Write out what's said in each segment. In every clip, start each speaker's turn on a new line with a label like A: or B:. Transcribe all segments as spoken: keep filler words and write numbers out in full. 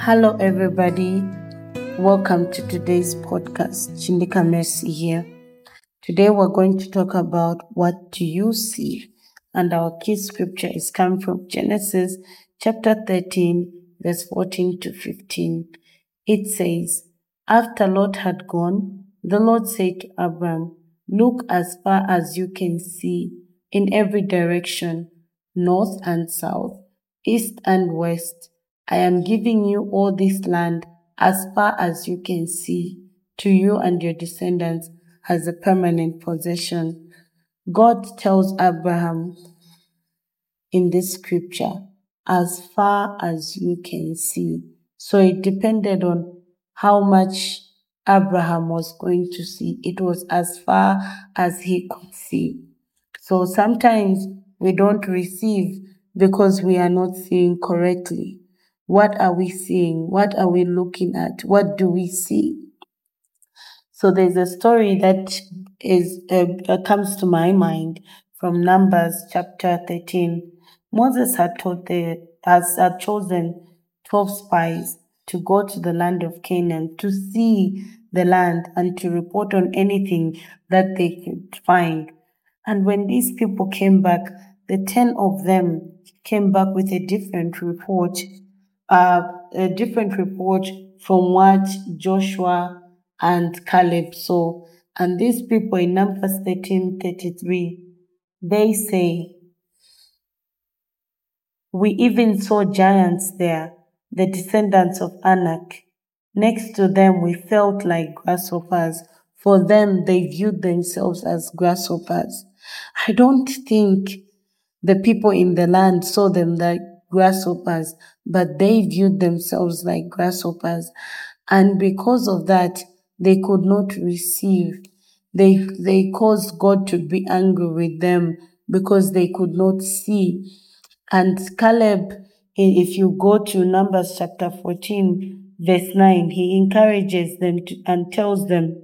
A: Hello, everybody. Welcome to today's podcast. Chindika Mercy here. Today, we're going to talk about what do you see? And our key scripture is coming from Genesis chapter thirteen, verse fourteen to fifteen. It says, "After Lot had gone, the Lord said to Abram, 'Look as far as you can see in every direction, north and south, east and west. I am giving you all this land as far as you can see, to you and your descendants as a permanent possession.'" God tells Abraham in this scripture, as far as you can see. So it depended on how much Abraham was going to see. It was as far as he could see. So sometimes we don't receive because we are not seeing correctly. What are we seeing? What are we looking at? What do we see? So there's a story that is uh, that comes to my mind from Numbers chapter thirteen. Moses had told the has had chosen twelve spies to go to the land of Canaan to see the land and to report on anything that they could find. And when these people came back, the ten of them came back with a different report, uh, a different report from what Joshua and Caleb saw. And these people in Numbers thirteen thirty-three, they say, "We even saw giants there, the descendants of Anak. Next to them, we felt like grasshoppers. For them, they viewed themselves as grasshoppers." I don't think the people in the land saw them like grasshoppers, but they viewed themselves like grasshoppers. And because of that, they could not receive. They, they caused God to be angry with them because they could not see. And Caleb, if you go to Numbers chapter fourteen, verse nine, he encourages them to, and tells them,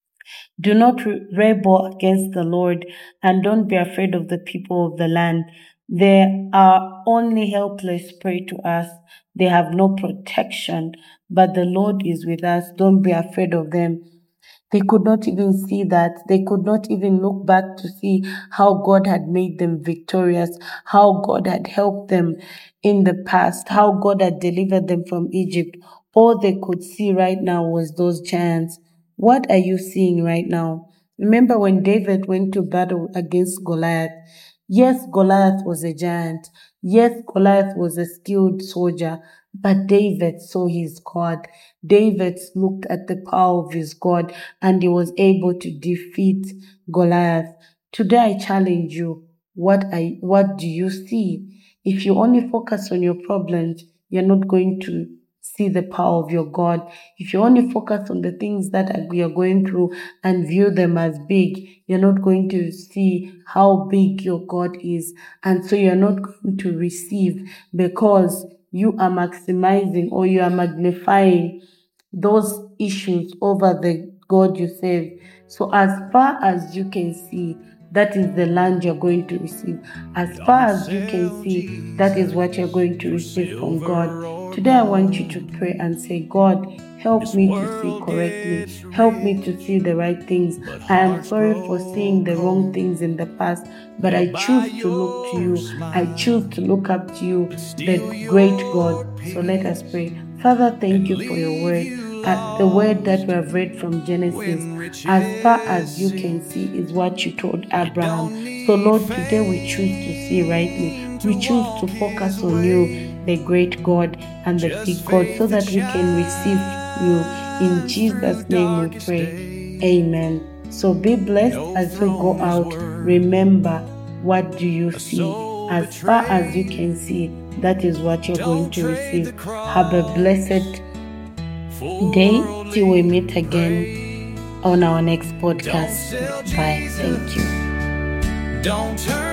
A: "Do not rebel against the Lord, and don't be afraid of the people of the land. They are only helpless prey to us. They have no protection, but the Lord is with us. Don't be afraid of them." They could not even see that. They could not even look back to see how God had made them victorious, how God had helped them in the past, how God had delivered them from Egypt. All they could see right now was those giants. What are you seeing right now? Remember when David went to battle against Goliath? Yes, Goliath was a giant. Yes, Goliath was a skilled soldier, but David saw his God. David looked at the power of his God, and he was able to defeat Goliath. Today I challenge you. What I what do you see? If you only focus on your problems, you're not going to see the power of your God. If you only focus on the things that you're going through and view them as big, you're not going to see how big your God is. And so you're not going to receive because you are maximizing or you are magnifying those issues over the God you serve. So as far as you can see, that is the land you're going to receive. As far as you can see, that is what you're going to receive from God. Today I want you to pray and say, "God, help me to see correctly. Help me to see the right things. I am sorry for seeing the wrong things in the past, but I choose to look to you. I choose to look up to you, the great God." So let us pray. Father, thank you for your word. Uh, the word that we have read from Genesis, as far as you can see, is what you told Abraham. So Lord, today we choose to see rightly. We choose to focus on you, the great God and the big God, so that we can receive you. In Jesus' name we pray. Amen. So be blessed as we go out. Remember, what do you see? As far as you can see, that is what you're going to receive. Have a blessed day till we meet again on our next podcast. Bye. Thank you. Don't turn